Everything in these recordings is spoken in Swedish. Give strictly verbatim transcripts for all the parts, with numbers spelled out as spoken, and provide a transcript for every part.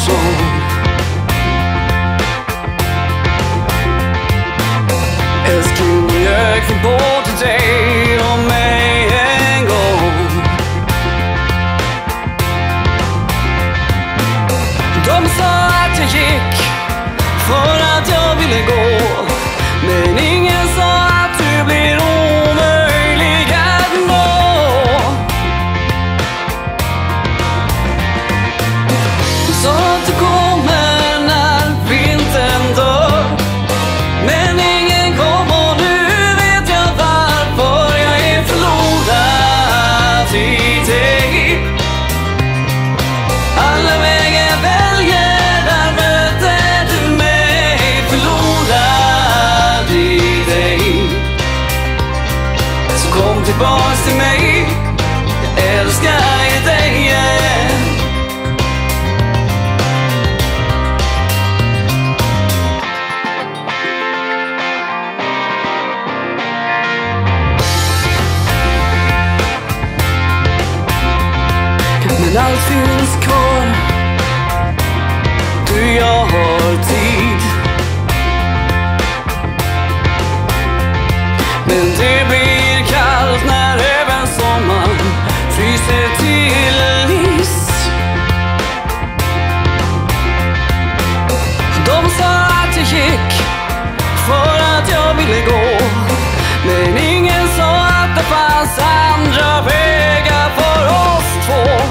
sång. Älskling, jag gick bort till dig och mig en gång. De sa att jag gick för att jag ville gå, men ingen sa att du blir omöjlig att nå. Du sa att du kommer när vintern dör, men ingen kom och nu vet jag varför jag är förlorad i dig. Alla vägar jag väljer, där möter du mig, förlorad i dig. Så kom tillbaks till mig, jag älskar dig igen. Men allt finns kvar, du, jag har tid. Men det blir kallt när även sommaren fryser till is. De sa att jag gick för att jag ville gå, men ingen sa att det fanns andra vägar för oss två.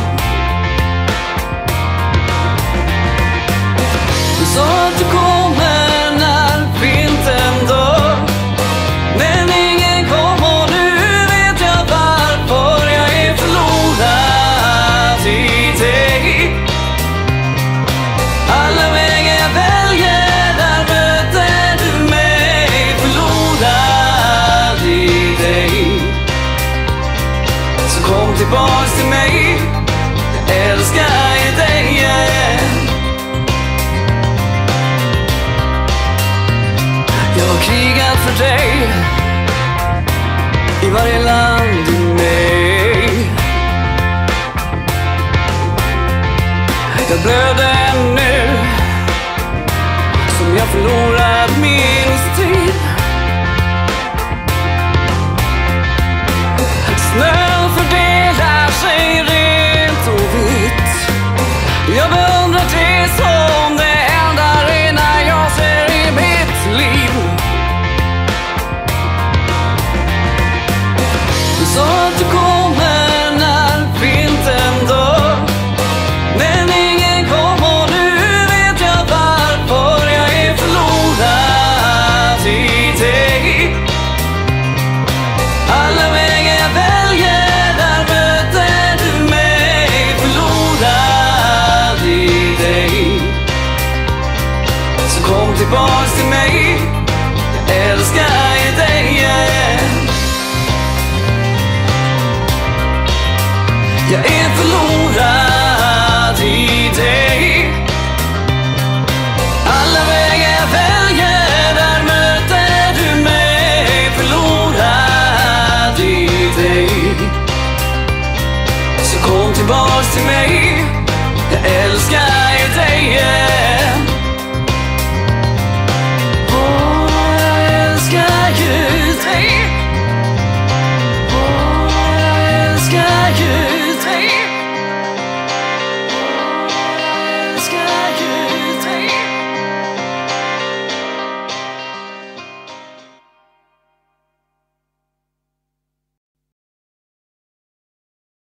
Du sa att du kommer när vintern dör, men ingen kom och nu vet jag varför jag är förlorad i dig. Alla vägar jag väljer, där möter du mig, förlorad i dig. Så kom tillbaks till mig, jag älskar dig igen. Jag har krigat för dig i varje land i mig. Jag blöder nu som jag förlorat min strid. Snön fördelar sig rent och vitt. Jag beundrar det som det enda rena jag ser i mitt liv. Du sa att du kommer när vintern dör, men ingen kom och nu vet jag varför jag är förlorad i dig. Alla vägar jag väljer, där möter du mig, förlorad i dig. Så kom tillbaks till mig, jag älskar dig igen. Jag är förlorad i dig. Alla vägar jag väljer, där möter du mig, förlorad i dig. Så kom tillbaks till mig, jag älskar dig igen.